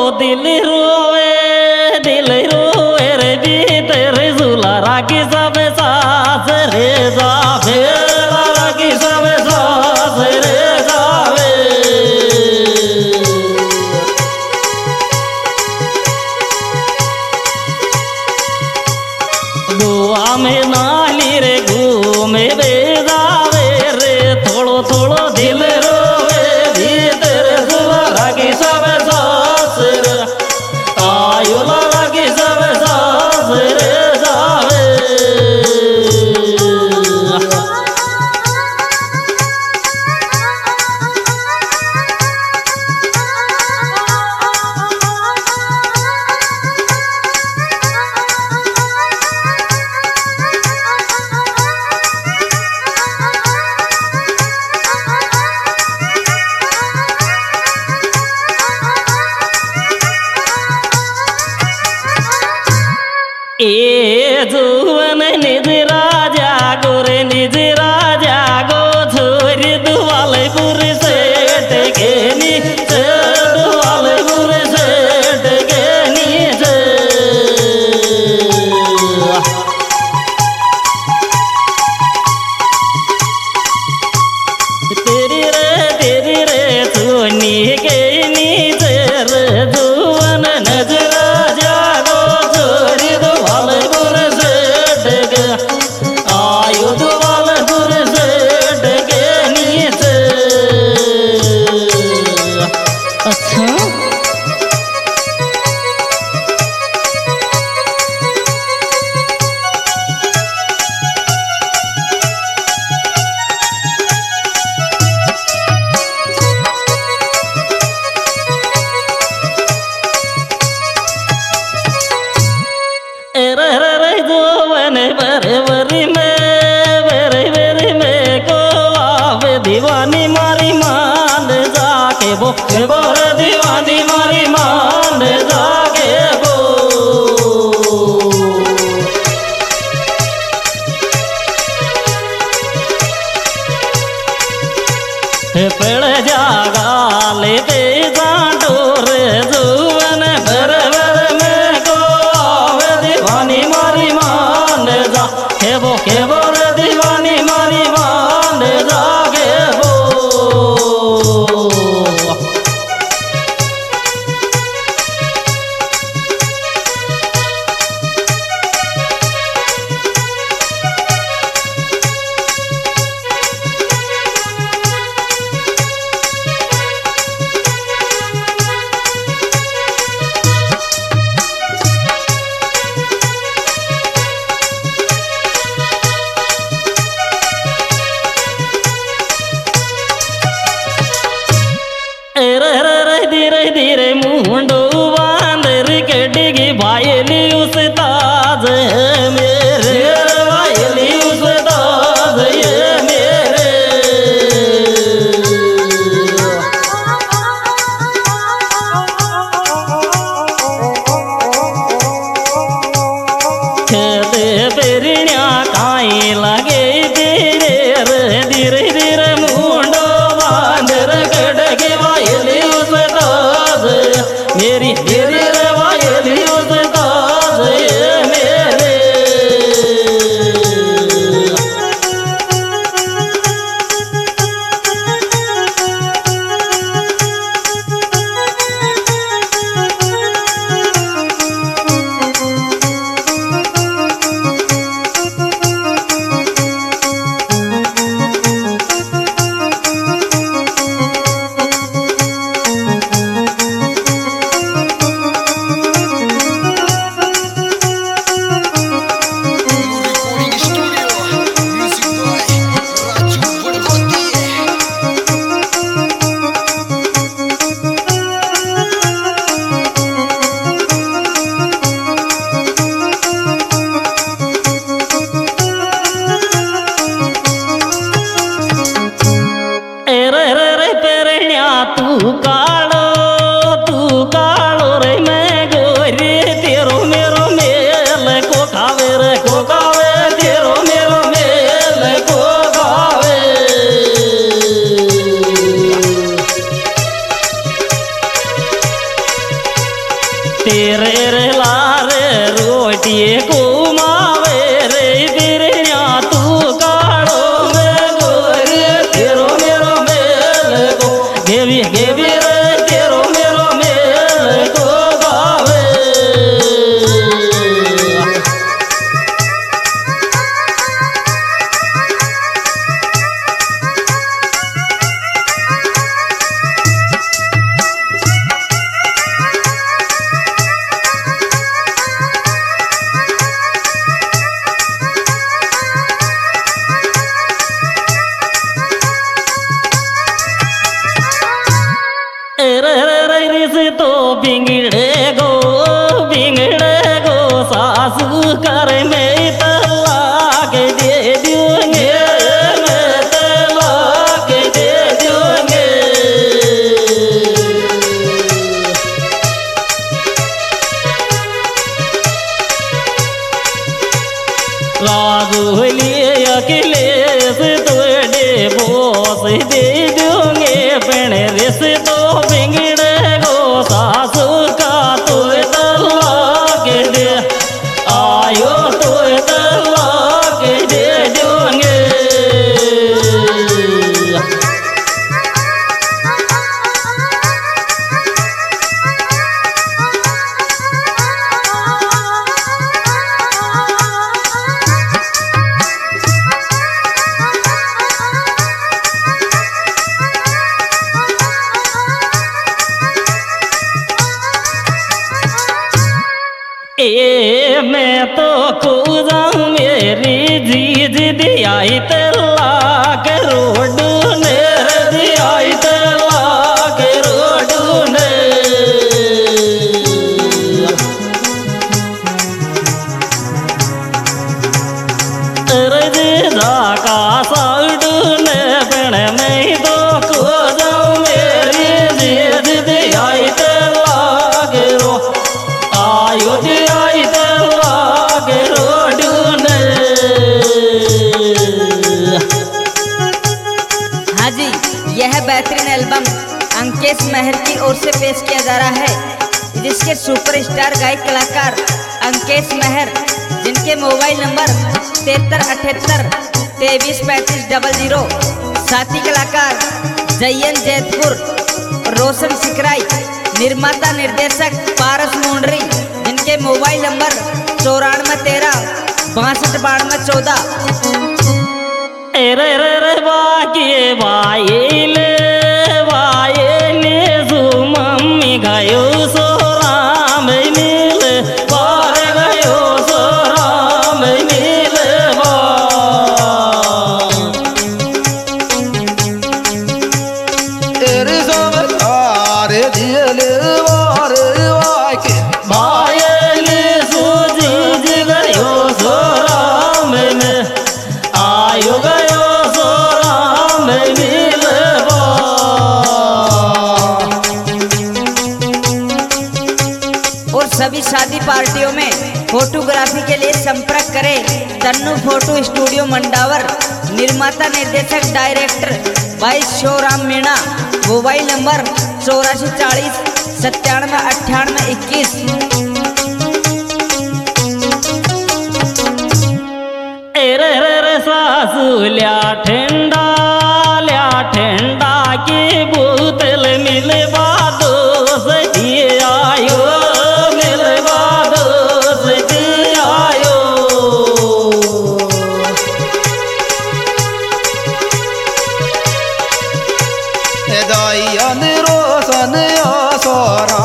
दिल रोवे रे भीतर झूला राखी सब सास रे जावे राखी सब सास रे जावे गोवा में नाली रे घूमे बे जावे रे थोड़ो थोड़ो दिल रोवे भीतर झूला राखी सब सास रे आयुला राखी सब सास रे जावे ए जुवन निज राजा गोरे निज राजा गो छोरी दुवालपुर सेठ के नीचे दुवालपुर सेठ के नीचे तेरी रे सोनी के नीचे रे जुवन निज राजा गो छोरी दुवालपुर सेठ के आयु दुवालपुर सेठ के नीचे अच्छा दीवानी मारी मान जाके वो दीवानी मारी मान जाके वो पेड़ जागा लेते जाडोर जुवन भर में को आवे दीवानी मारी मान जा के वो दीवानी मारी मान जागे वो धीरे धीरे मुंडो बांदर के डिगी भाईली उस ताज मेरे भाईली उस ताज ये मेरे खेते पेरिया काई लगे धीरे धीरे धीरे मुंडो बांदर के डिगी भाईली मेरी तेरी रवायली उस ताज ये मेरे तू कालो रे मैं गोरी तेरो मेरो मेल को खावे रे को खावे तेरो मेरो मेल को खावे ये घुमावे रे बिरया तू काड़ो में गोरी तेरो मेरो मेल को गेवी गेवी रे तेरो मेरो मेल को गावे तो बिगड़े गो सासू कर में तलाक दे दूंगे मैं तलाक दे दूंगे राजू लिए अखिलेश तुझे बोस दे दूंगे पण रिस तो बिगड़े सासू का तू तलाक दे आयो तू तलाक दे दूंगे मैं तो खुदा मेरी जीज दियाई तलाक रोड ने दियाई तलाक रोड ने रजा का साउड ने बण में तो खुदा मेरी जीज दियाई तलाक रो आयो दियाई तलाक रोड ने। हाँ जी, यह बेहतरीन एल्बम अंकेश मेहर की ओर से पेश किया जा रहा है, जिसके सुपरस्टार गायक कलाकार अंकेश मेहर, जिनके मोबाइल नंबर 7378 233500, साथी कलाकार जयन जैतपुर, रोशन सिकराई, निर्माता निर्देशक पारस मुंडरी, जिनके मोबाइल नंबर 9413 629214। बाकी वाइले मम्मी गयो सो राम मिल बार गयो सो राम मिल तेरे सब तारे दिल वार वाके बायले सूझ गयो सो राम में आयो गयो सो राम मिलवा। और सभी शादी पार्टियों में फोटोग्राफी के लिए संपर्क करें तन्नू फोटो स्टूडियो मंडावर, निर्माता निर्देशक डायरेक्टर भाई शिवराम मीणा, मोबाइल नंबर 8440 97 98 21। सासू ल्या ठंडा की बोतल मिलवा दो सही आयो मिलवा दो सही आयो। दायन रोशन आसोरा